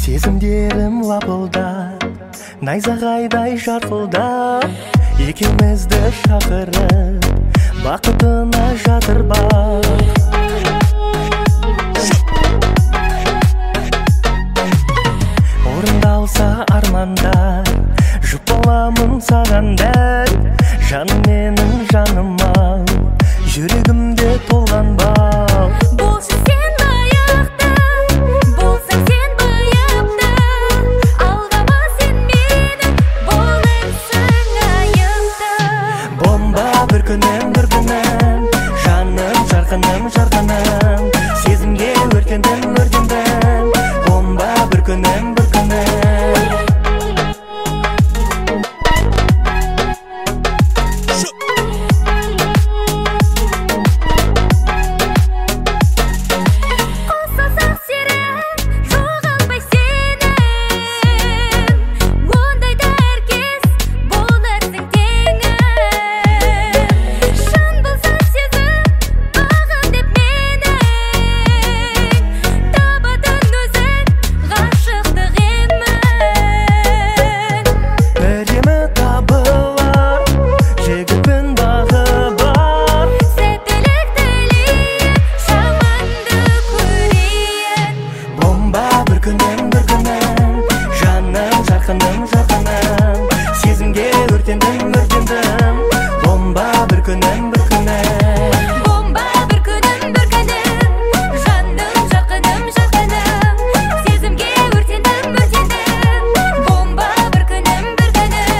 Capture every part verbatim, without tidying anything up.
Сезімдерім лапылдап, найзағайдай жарқылдап, екеумізді шақырып, бақытына жатыр бақ. Орындалса армандар, жұп боламын саған дәл, жаным менің жаныма, жүрегімде толған бал. Болшы сен баяқты, болсаң сен байыпты, алдама сен мені, болырсың айыпты. Бомба бір күнім, бір күнім, жаным, жарқыным, жарқыным, сезімге өртендім, өртендім. Бомба бір күнім, бір күнім. Жарқыным, жарқыным, сезімге өртендім, өртендім. Бомба бір күнім, бір күнім. Бомба бір күнім, бір күнім, жаным, жарқыным, жарқыным, сезімге өртендім, өртендім. Бомба бір күнім, бір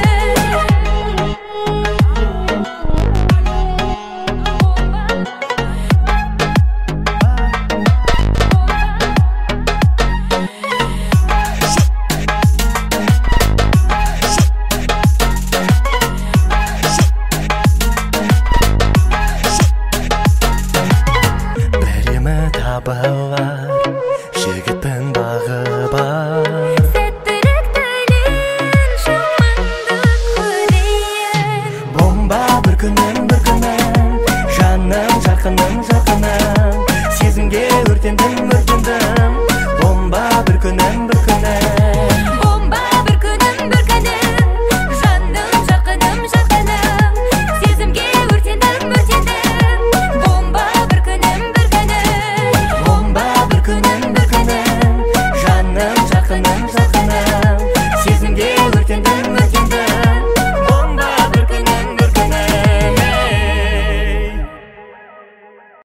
Табылар, жігіттің бағы бар. Сәттілік тілін, шаманды көрейін. Бомба бір күнім, бір күнім, жаным, жарқыным, жарқыным, сезімге өртендім, өртендім. Бомба бір күнім, бір күнім. Бомба бір күнім, бір күнім, жаным, жарқыным, жарқыным, сезімге өртендім, өртендім. Бомба бір күнім, бір күнім. Бомба бір күнім, бір күнім, жаным, жарқыным, жарқыным, сезімге өртендім.